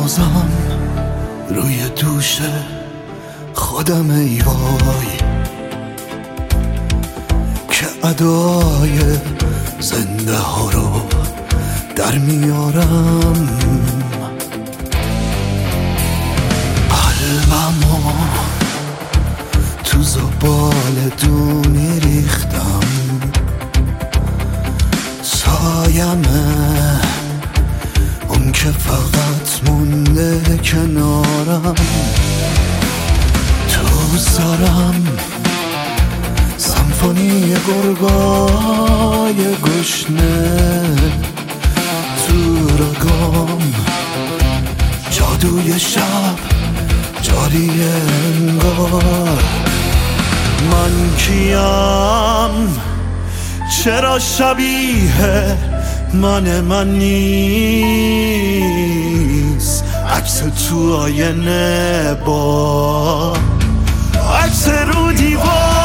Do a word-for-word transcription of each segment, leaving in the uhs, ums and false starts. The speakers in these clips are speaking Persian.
بازم روی دوش خودم ای وای که ادای زنده ها رو در میارم. قلبمو تو زبال دونی ریختم، سایمه اون که فقط مونده کنارم. تو سرم سمفونی گرگای گشنه، تو رگام جادوی شب جاری انگار. من کیم؟ چرا شبیه من من نیست؟ عکس تو آینه با عکس رو دیوار.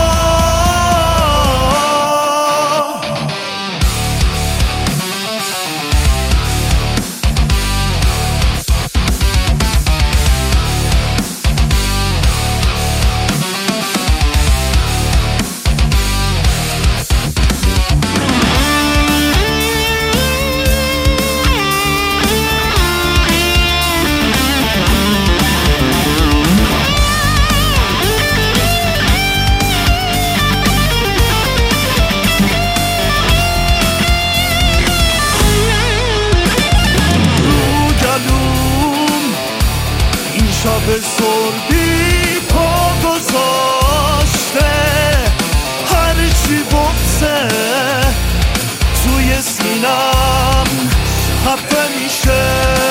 شب سردی پا گذاشته، هرچی بغزه توی سینم حفه میشه.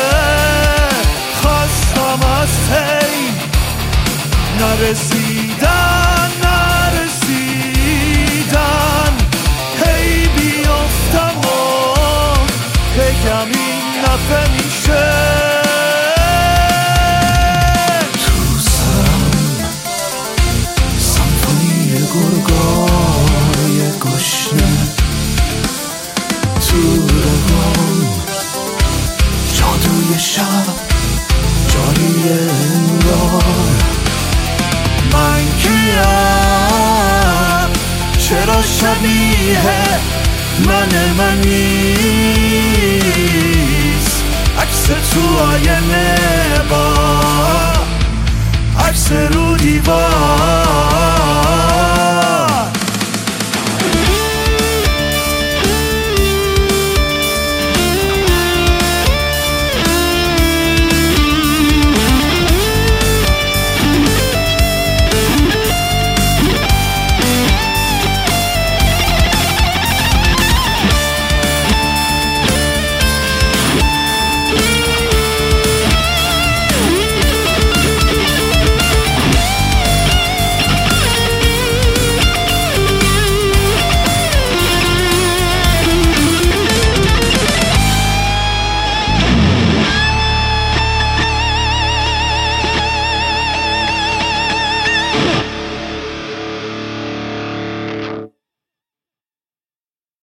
خواستم از هی نرسیدن نرسیدن هی بیافتم و بگم این نفه میشه. گرگای گشنه، تو رگام جادوی شب جاری انگار. من کیم؟ چرا شبیه من من نیست؟ عکس تو آینه با عکس رو دیوار.